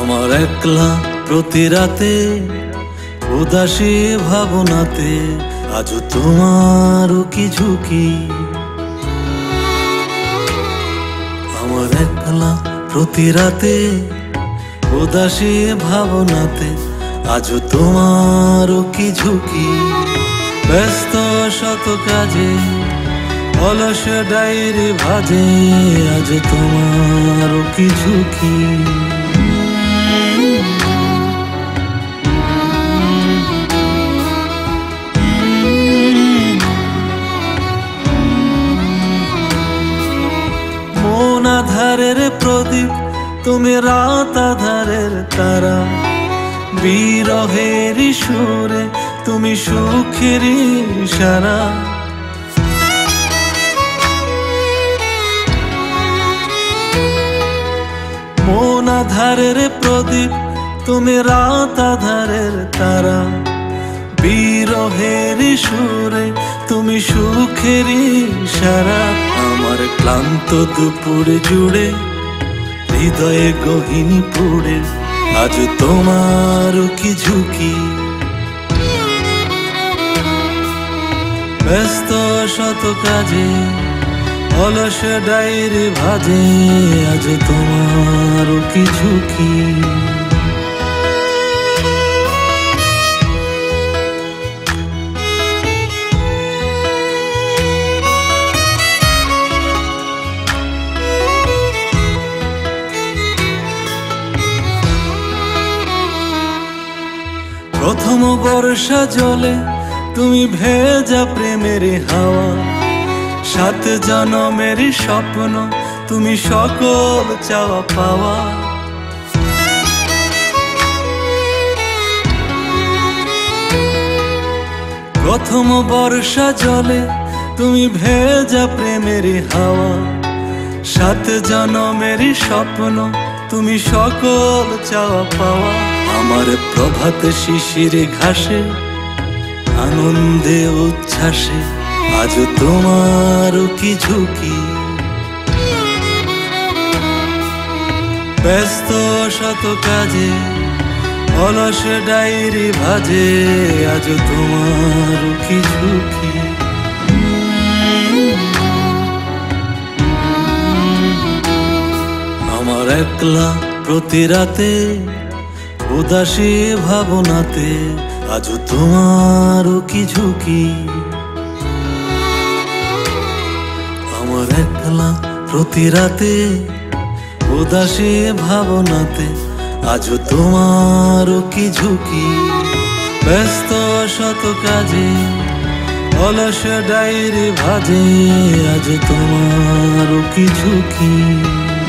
আমার একলা প্রতি রাতে উদাসী ভাবনাতে আজও তোমারও কি ঝুঁকি। আমার একলা প্রতি রাতে উদাসী ভাবনাতে আজও তোমারও কি ঝুঁকি। ব্যস্ত শত কাজে অলস ডায়েরি ভাজে আজও তোমারও কি ঝুঁকি। মন আধারের প্রদীপ তুমি, রাত আধারের তারা, বিরহের সুরে তুমি সুখের ইশারা। মন আধারের প্রদীপ তুমি, রাত আধারের তারা, বিরহের সুরে তুমি সুখের ইশারা। আমার ক্লান্ত দুপুর জুড়ে হৃদয়ে গহিনী পুড়ে আজ তোমার কি ঝুঁকি। ব্যস্ত শত কাজে অলস ডায়েরি ভাজে আজ তোমার কি ঝুঁকি। প্রথম বর্ষা জলে তুমি ভেজা প্রেমের হাওয়া, সাত জনমের স্বপ্ন তুমি সকল চাওয়া পাওয়া। প্রথম বর্ষা জলে তুমি ভেজা প্রেমের হাওয়া, সাত জনমের স্বপ্ন তুমি সকল চাওয়া পাওয়া। আমার প্রভাত শিশির ঘাসে আনন্দে উচ্ছ্বাসে আজ তোমার কি ঝুঁকি। ব্যস্ত শত কাজে অলস ডায়েরি ভাজে আজ তোমার কি ঝুঁকি। আমার একলা প্রতি রাতে উদাসী ভাবনাতে আজ তোমার কি ঝুঁকি। আমার একলা প্রতি রাতে উদাসী ভাবনাতে আজ তোমার কি ঝুঁকি। ব্যস্ত শত কাজে অলস ডায়েরি ভাজে আজ তোমার কি ঝুঁকি।